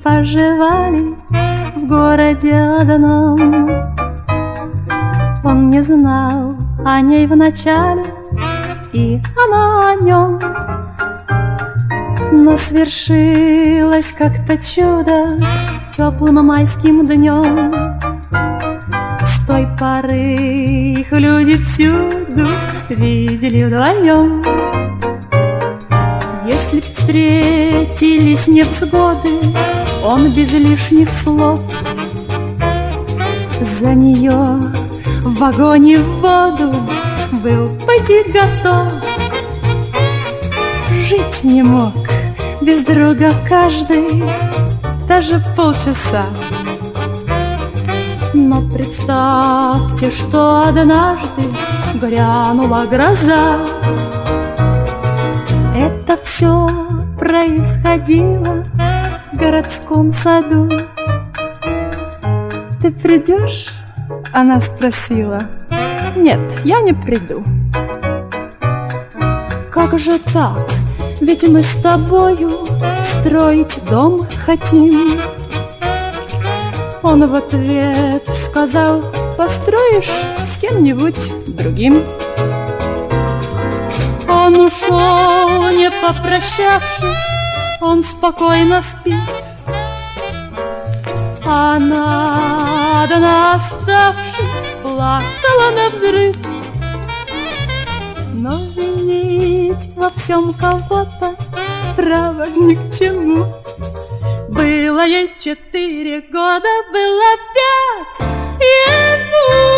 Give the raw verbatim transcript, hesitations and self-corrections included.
поживали в городе одном. Он не знал о ней вначале, и она о нем. Но свершилось как-то чудо теплым майским днем. С той поры их люди всюду видели вдвоем. Если б встретились невзгоды, он без лишних слов за нее в огонь и в воду был пойти готов. Жить не мог без друга каждый, даже полчаса. Но представьте, что однажды грянула гроза. Это все происходило в городском саду. «Ты придешь?» — она спросила. «Нет, я не приду». «Как же так? Ведь мы с тобою строить дом хотим». Он в ответ сказал: «Построишь с кем-нибудь другим». Он ушел, не попрощавшись, он спокойно спит. Она, одна оставшись, плакала навзрыд. Но винить во всем кого-то право ни к чему. Было ей четыре года, было пять ему.